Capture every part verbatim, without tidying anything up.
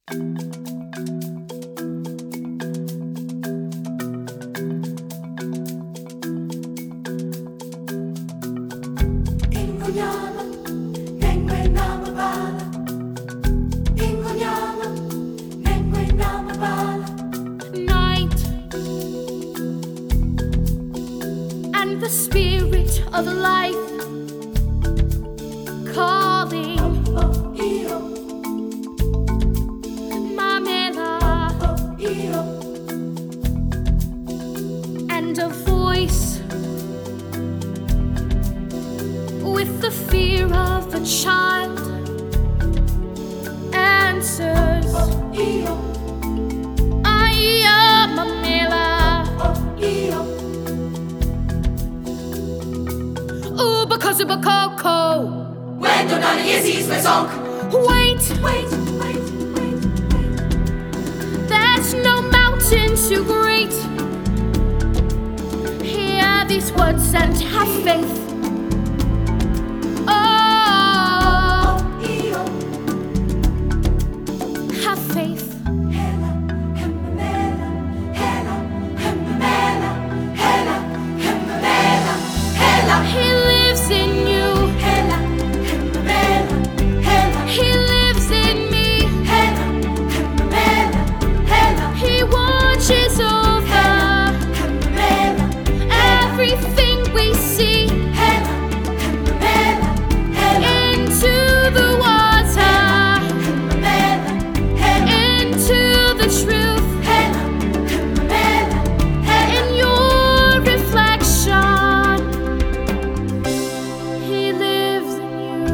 Ingonyama, nengwe namabala. Ingonyama, nengwe namabala. Night and the spirit of life calling Oh, iyo, Mamela, oh, iyo. and a voice with the fear of a child answers, Oh, iyo, I am Mamela. oh, iyo. Oh, because of a cocoa. When du deine Yesis besonk. Wait, Wait, wait, wait, wait. there's no mountain too great. Hear these words and have faith. Oh, Oh, iyo. have faith. Hela, hemmamela, hela, hemmamela, hela, hemmamela, hela. He lives in you. Hela, hemmamela, hela, He lives in me. hela, hemmamela, hela. He watches over Hemmamela, everything we see. hela, hemmamela, hela. Into the water, Hemmamela, hela, into the truth. hela, hemmamela, hela. In your reflection, He lives in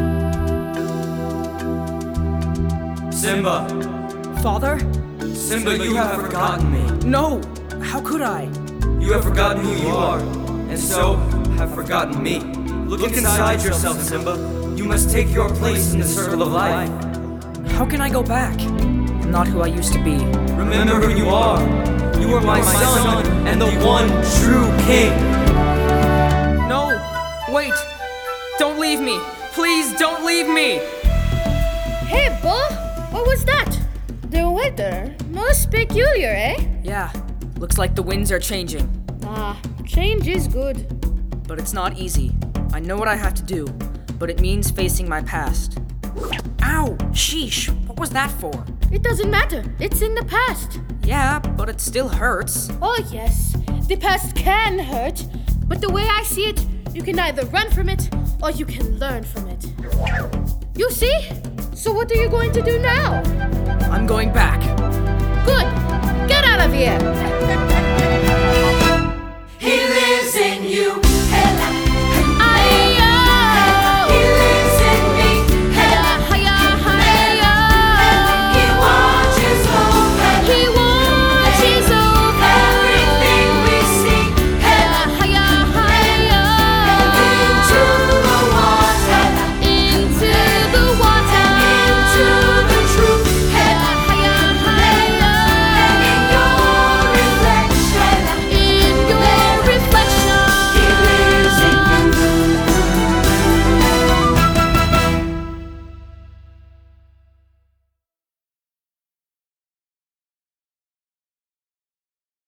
you. Simba, Father? Simba, you have forgotten me. No! How could I? You have forgotten who you are, and so have forgotten me. Look inside yourself, Simba. You must take your place in the circle of life. How can I go back? I'm not who I used to be. Remember who you are. You are my son and the one true king. No! Wait! Don't leave me! Please don't leave me! Hey, Bo, what was that? The weather most peculiar, eh? Yeah, looks like the winds are changing. Ah, change is good. But it's not easy. I know what I have to do, but it means facing my past. Ow! Sheesh! What was that for? It doesn't matter. It's in the past. Yeah, but it still hurts. Oh, yes. The past can hurt, but the way I see it, you can either run from it or you can learn from it. You see? So what are you going to do now? I'm going back. Good. Get out of here.